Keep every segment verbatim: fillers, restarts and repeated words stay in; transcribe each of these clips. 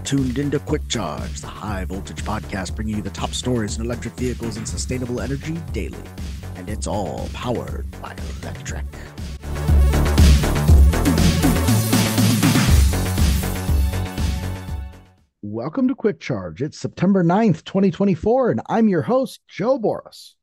tuned into Quick Charge, the high voltage podcast bringing you the top stories in electric vehicles and sustainable energy daily. And it's all powered by electric. Welcome to Quick Charge. It's September ninth, twenty twenty-four, and I'm your host, Joe Boris.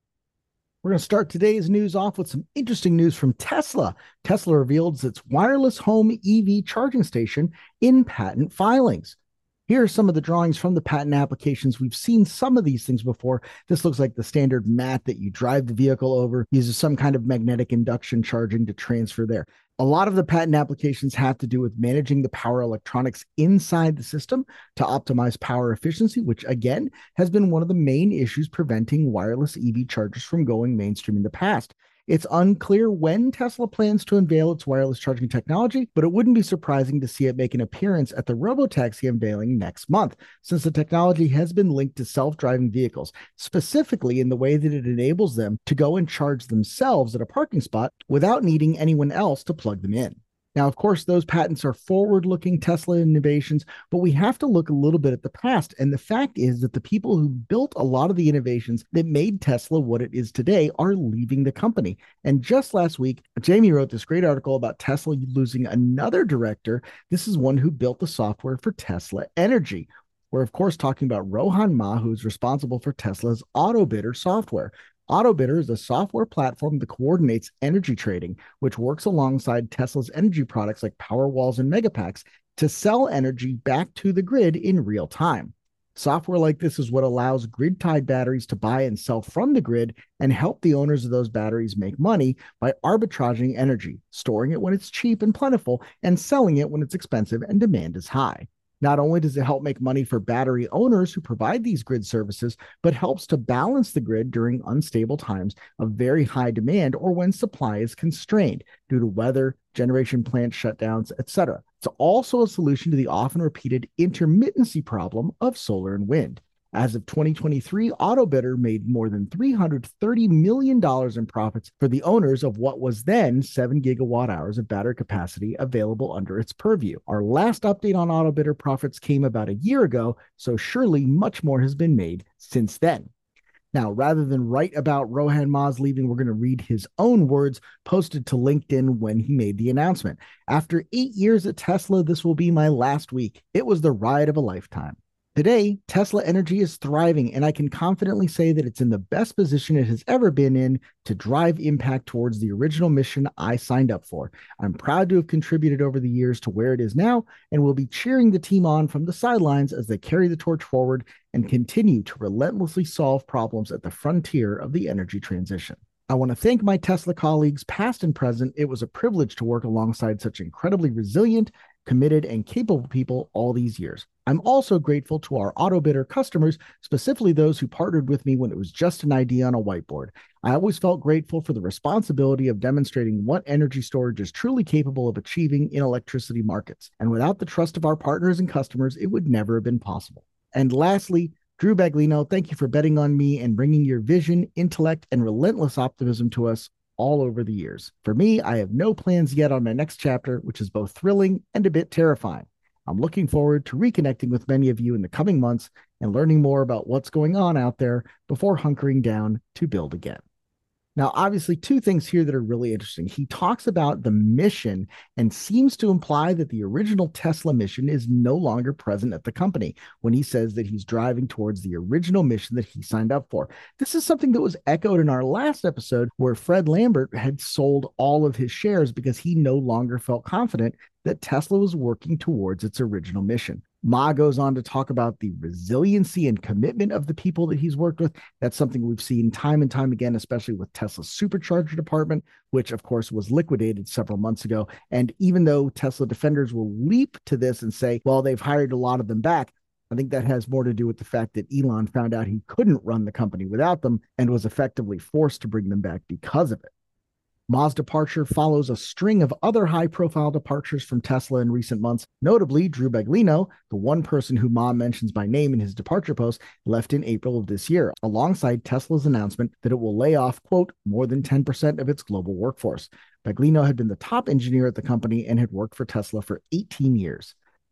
We're going to start today's news off with some interesting news from Tesla. Tesla revealed its wireless home E V charging station in patent filings. Here are some of the drawings from the patent applications. We've seen some of these things before. This looks like the standard mat that you drive the vehicle over, uses some kind of magnetic induction charging to transfer there. A lot of the patent applications have to do with managing the power electronics inside the system to optimize power efficiency, which again has been one of the main issues preventing wireless E V chargers from going mainstream in the past. It's unclear when Tesla plans to unveil its wireless charging technology, but it wouldn't be surprising to see it make an appearance at the Robotaxi unveiling next month, since the technology has been linked to self-driving vehicles, specifically in the way that it enables them to go and charge themselves at a parking spot without needing anyone else to plug them in. Now, of course, those patents are forward-looking Tesla innovations, but we have to look a little bit at the past. And the fact is that the people who built a lot of the innovations that made Tesla what it is today are leaving the company. And just last week, Jamie wrote this great article about Tesla losing another director. This is one who built the software for Tesla Energy. We're, of course, talking about Rohan Ma, who is responsible for Tesla's AutoBidder software. AutoBidder is a software platform that coordinates energy trading, which works alongside Tesla's energy products like Powerwalls and Megapacks to sell energy back to the grid in real time. Software like this is what allows grid-tied batteries to buy and sell from the grid and help the owners of those batteries make money by arbitraging energy, storing it when it's cheap and plentiful, and selling it when it's expensive and demand is high. Not only does it help make money for battery owners who provide these grid services, but helps to balance the grid during unstable times of very high demand or when supply is constrained due to weather, generation plant shutdowns, et cetera. It's also a solution to the often repeated intermittency problem of solar and wind. As of twenty twenty-three, AutoBidder made more than three hundred thirty million dollars in profits for the owners of what was then seven gigawatt hours of battery capacity available under its purview. Our last update on AutoBidder profits came about a year ago, so surely much more has been made since then. Now, rather than write about Rohan Ma's leaving, we're going to read his own words posted to LinkedIn when he made the announcement. After eight years at Tesla, this will be my last week. It was the ride of a lifetime. Today, Tesla Energy is thriving, and I can confidently say that it's in the best position it has ever been in to drive impact towards the original mission I signed up for. I'm proud to have contributed over the years to where it is now, and will be cheering the team on from the sidelines as they carry the torch forward and continue to relentlessly solve problems at the frontier of the energy transition. I want to thank my Tesla colleagues, past and present. It was a privilege to work alongside such incredibly resilient, committed, and capable people all these years. I'm also grateful to our AutoBidder customers, specifically those who partnered with me when it was just an idea on a whiteboard. I always felt grateful for the responsibility of demonstrating what energy storage is truly capable of achieving in electricity markets. And without the trust of our partners and customers, it would never have been possible. And lastly, Drew Baglino, thank you for betting on me and bringing your vision, intellect, and relentless optimism to us all over the years. For me, I have no plans yet on my next chapter, which is both thrilling and a bit terrifying. I'm looking forward to reconnecting with many of you in the coming months and learning more about what's going on out there before hunkering down to build again. Now, obviously, two things here that are really interesting. He talks about the mission and seems to imply that the original Tesla mission is no longer present at the company when he says that he's driving towards the original mission that he signed up for. This is something that was echoed in our last episode where Fred Lambert had sold all of his shares because he no longer felt confident that Tesla was working towards its original mission. Ma goes on to talk about the resiliency and commitment of the people that he's worked with. That's something we've seen time and time again, especially with Tesla's supercharger department, which of course was liquidated several months ago. And even though Tesla defenders will leap to this and say, well, they've hired a lot of them back, I think that has more to do with the fact that Elon found out he couldn't run the company without them and was effectively forced to bring them back because of it. Ma's departure follows a string of other high-profile departures from Tesla in recent months. Notably, Drew Baglino, the one person who Ma mentions by name in his departure post, left in April of this year, alongside Tesla's announcement that it will lay off, quote, more than ten percent of its global workforce. Baglino had been the top engineer at the company and had worked for Tesla for eighteen years.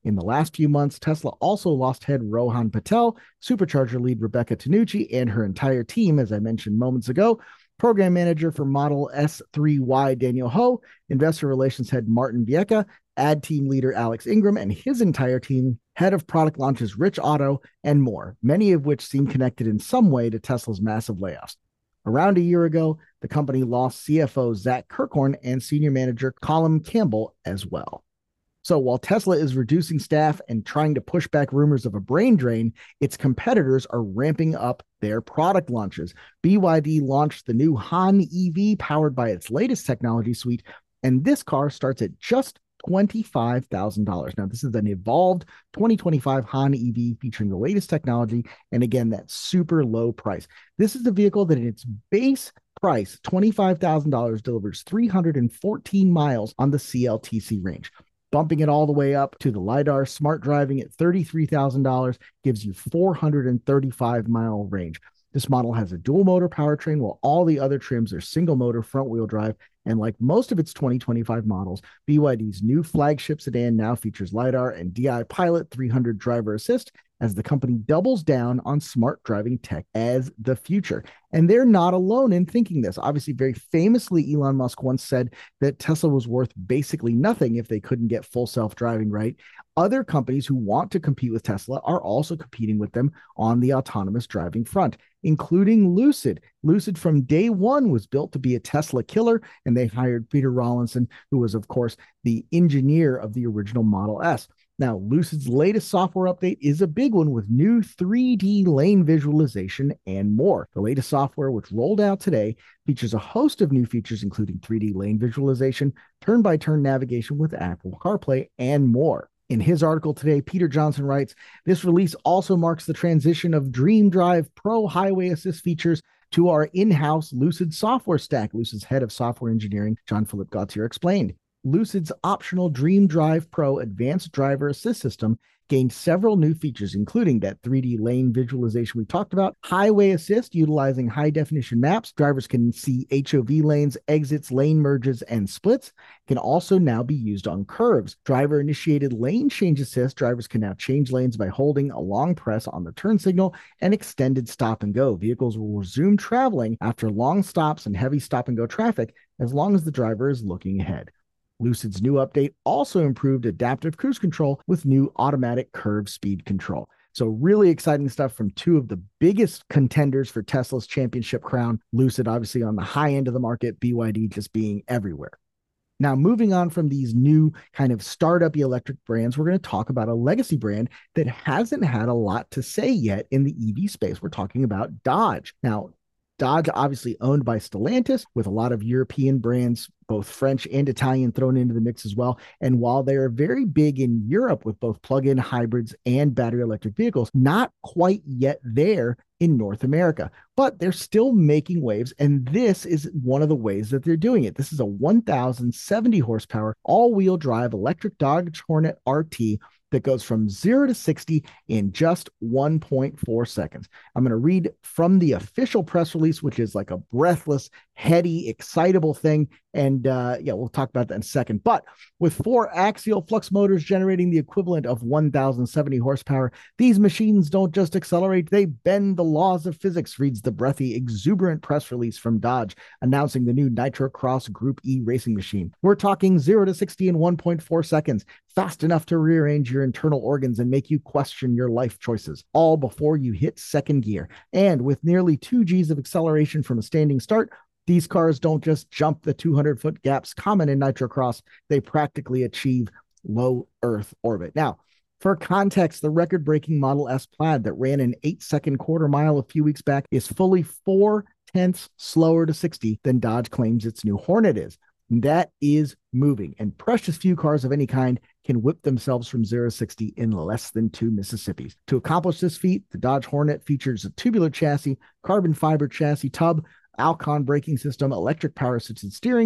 In the last few months, Tesla also lost head Rohan Patel, Supercharger lead Rebecca Tanucci, and her entire team, as I mentioned moments ago. Program manager for Model S three Y Daniel Ho, investor relations head Martin Vieca, ad team leader Alex Ingram, and his entire team, head of product launches Rich Otto, and more, many of which seem connected in some way to Tesla's massive layoffs. Around a year ago, the company lost C F O Zach Kirkhorn and senior manager Colin Campbell as well. So while Tesla is reducing staff and trying to push back rumors of a brain drain, its competitors are ramping up their product launches. B Y D launched the new Han E V powered by its latest technology suite, and this car starts at just twenty-five thousand dollars. Now, this is an evolved twenty twenty-five Han E V featuring the latest technology, and again, that super low price. This is a vehicle that in its base price, twenty-five thousand dollars, delivers three hundred fourteen miles on the C L T C range. Bumping it all the way up to the LiDAR smart driving at thirty-three thousand dollars gives you four hundred thirty-five mile range. This model has a dual motor powertrain, while all the other trims are single motor front wheel drive. And like most of its twenty twenty-five models, B Y D's new flagship sedan now features LiDAR and D I Pilot three hundred driver assist, as the company doubles down on smart driving tech as the future. And they're not alone in thinking this. Obviously, very famously, Elon Musk once said that Tesla was worth basically nothing if they couldn't get full self-driving right. Other companies who want to compete with Tesla are also competing with them on the autonomous driving front, including Lucid. Lucid from day one was built to be a Tesla killer, and they hired Peter Rawlinson, who was, of course, the engineer of the original Model S. Now, Lucid's latest software update is a big one with new three D lane visualization and more. The latest software, which rolled out today, features a host of new features, including three D lane visualization, turn-by-turn navigation with Apple CarPlay, and more. In his article today, Peter Johnson writes, this release also marks the transition of DreamDrive Pro highway assist features to our in-house Lucid software stack. Lucid's head of software engineering, Jean-Philippe Gautier, explained. Lucid's optional DreamDrive Pro advanced driver assist system gained several new features, including that three D lane visualization we talked about, highway assist utilizing high-definition maps. Drivers can see H O V lanes, exits, lane merges, and splits. It can also now be used on curves. Driver-initiated lane change assist. Drivers can now change lanes by holding a long press on the turn signal, and extended stop and go. Vehicles will resume traveling after long stops and heavy stop-and-go traffic as long as the driver is looking ahead. Lucid's new update also improved adaptive cruise control with new automatic curve speed control. So really exciting stuff from two of the biggest contenders for Tesla's championship crown. Lucid obviously on the high end of the market, B Y D just being everywhere. Now, moving on from these new kind of startup electric brands, we're going to talk about a legacy brand that hasn't had a lot to say yet in the E V space. We're talking about Dodge. Now, Dodge obviously owned by Stellantis, with a lot of European brands, both French and Italian, thrown into the mix as well. And while they are very big in Europe with both plug-in hybrids and battery electric vehicles, not quite yet there in North America, but they're still making waves. And this is one of the ways that they're doing it. This is a one thousand seventy horsepower all-wheel drive electric Dodge Hornet R T that goes from zero to sixty in just one point four seconds. I'm going to read from the official press release, which is like a breathless, heady, excitable thing. And uh, yeah, we'll talk about that in a second. But with four axial flux motors generating the equivalent of one thousand seventy horsepower, these machines don't just accelerate, they bend the laws of physics, reads the breathy, exuberant press release from Dodge, announcing the new Nitro Cross Group E racing machine. We're talking zero to sixty in one point four seconds, fast enough to rearrange your internal organs and make you question your life choices, all before you hit second gear. And with nearly two G's of acceleration from a standing start, these cars don't just jump the two hundred foot gaps common in Nitrocross, they practically achieve low Earth orbit. Now, for context, the record-breaking Model S Plaid that ran an eight-second quarter mile a few weeks back is fully four tenths slower to sixty than Dodge claims its new Hornet is. That is moving, and precious few cars of any kind can whip themselves from zero to sixty in less than two Mississippis. To accomplish this feat, the Dodge Hornet features a tubular chassis, carbon fiber chassis tub, Alcon braking system, electric power assisted steering,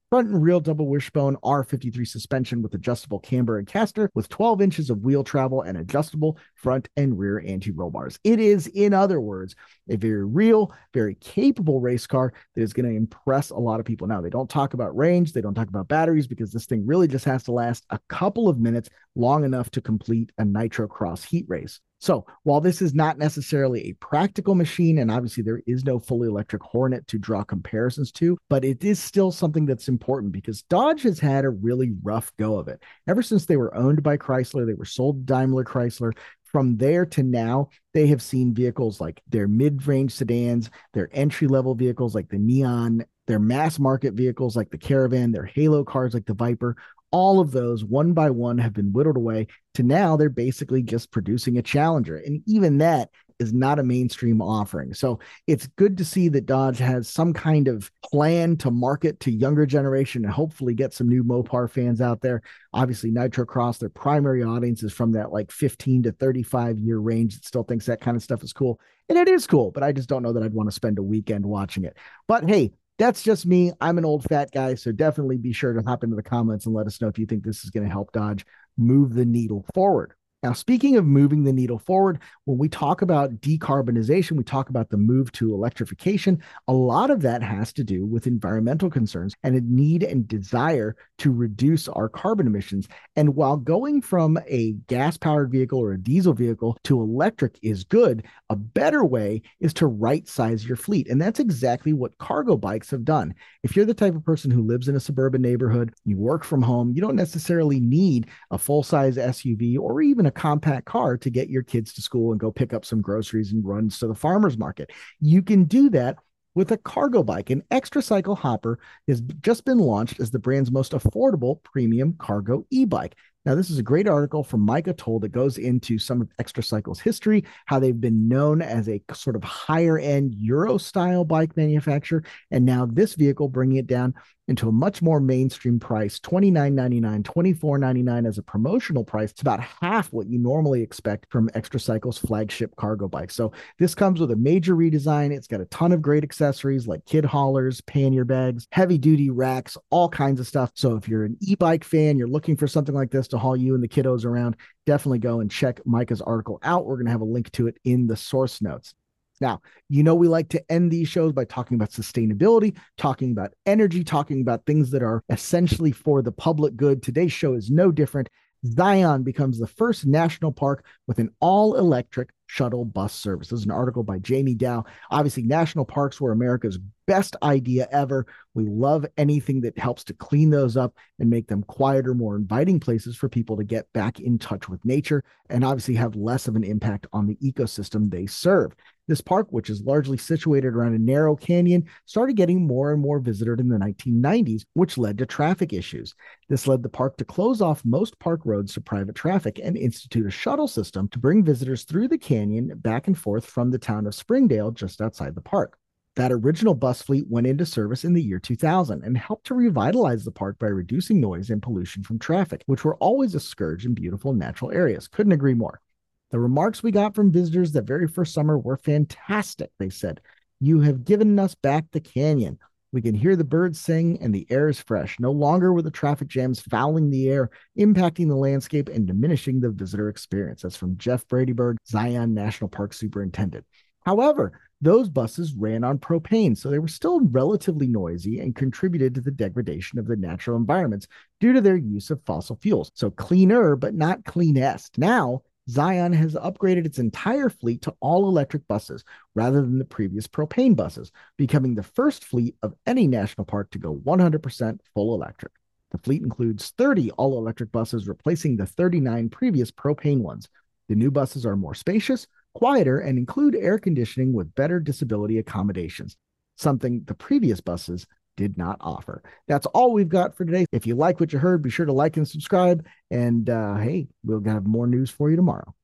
Front and rear double wishbone R fifty-three suspension with adjustable camber and caster with twelve inches of wheel travel and adjustable front and rear anti-roll bars. It is, in other words, a very real, very capable race car that is going to impress a lot of people. Now, they don't talk about range, they don't talk about batteries, because this thing really just has to last a couple of minutes, long enough to complete a Nitro Cross heat race. So while this is not necessarily a practical machine, and obviously there is no fully electric Hornet to draw comparisons to, but it is still something that's important because Dodge has had a really rough go of it. Ever since they were owned by Chrysler, they were sold to Daimler Chrysler. From there to now, they have seen vehicles like their mid-range sedans, their entry-level vehicles like the Neon, their mass market vehicles like the Caravan, their halo cars like the Viper. All of those, one by one, have been whittled away to now they're basically just producing a Challenger. And even that is not a mainstream offering. So it's good to see that Dodge has some kind of plan to market to younger generation and hopefully get some new Mopar fans out there. Obviously, Nitro Cross, their primary audience is from that like fifteen to thirty-five year range that still thinks that kind of stuff is cool. And it is cool, but I just don't know that I'd want to spend a weekend watching it. But hey, that's just me. I'm an old fat guy, so definitely be sure to hop into the comments and let us know if you think this is going to help Dodge move the needle forward. Now, speaking of moving the needle forward, when we talk about decarbonization, we talk about the move to electrification. A lot of that has to do with environmental concerns and a need and desire to reduce our carbon emissions. And while going from a gas-powered vehicle or a diesel vehicle to electric is good, a better way is to right-size your fleet. And that's exactly what cargo bikes have done. If you're the type of person who lives in a suburban neighborhood, you work from home, you don't necessarily need a full-size S U V or even a compact car to get your kids to school and go pick up some groceries and runs to the farmer's market. You can do that with a cargo bike. An Extra Cycle Hopper has just been launched as the brand's most affordable premium cargo e-bike. Now, this is a great article from Micah Toll that goes into some of Extra Cycle's history, how they've been known as a sort of higher-end Euro-style bike manufacturer, and now this vehicle bringing it down into a much more mainstream price, twenty-nine ninety-nine, twenty-four ninety-nine as a promotional price. It's about half what you normally expect from Extra Cycle's flagship cargo bike. So this comes with a major redesign. It's got a ton of great accessories like kid haulers, pannier bags, heavy-duty racks, all kinds of stuff. So if you're an e-bike fan, you're looking for something like this to haul you and the kiddos around, definitely go and check Micah's article out. We're going to have a link to it in the source notes. Now, you know, we like to end these shows by talking about sustainability, talking about energy, talking about things that are essentially for the public good. Today's show is no different. Zion becomes the first national park with an all-electric shuttle bus service. This is an article by Jamie Dow. Obviously, national parks were America's best idea ever. We love anything that helps to clean those up and make them quieter, more inviting places for people to get back in touch with nature and obviously have less of an impact on the ecosystem they serve. This park, which is largely situated around a narrow canyon, started getting more and more visited in the nineteen nineties, which led to traffic issues. This led the park to close off most park roads to private traffic and institute a shuttle system to bring visitors through the canyon back and forth from the town of Springdale just outside the park. That original bus fleet went into service in the year two thousand and helped to revitalize the park by reducing noise and pollution from traffic, which were always a scourge in beautiful natural areas. Couldn't agree more. The remarks we got from visitors that very first summer were fantastic. They said, "You have given us back the canyon. We can hear the birds sing and the air is fresh. No longer were the traffic jams fouling the air, impacting the landscape and diminishing the visitor experience." That's from Jeff Bradyberg, Zion National Park Superintendent. However, those buses ran on propane, so they were still relatively noisy and contributed to the degradation of the natural environments due to their use of fossil fuels. So cleaner, but not cleanest. Now, Zion has upgraded its entire fleet to all-electric buses rather than the previous propane buses, becoming the first fleet of any national park to go one hundred percent full electric. The fleet includes thirty all-electric buses, replacing the thirty-nine previous propane ones. The new buses are more spacious, quieter, and include air conditioning with better disability accommodations, something the previous buses did not offer. That's all we've got for today. If you like what you heard, be sure to like and subscribe. And uh, hey, we'll have more news for you tomorrow.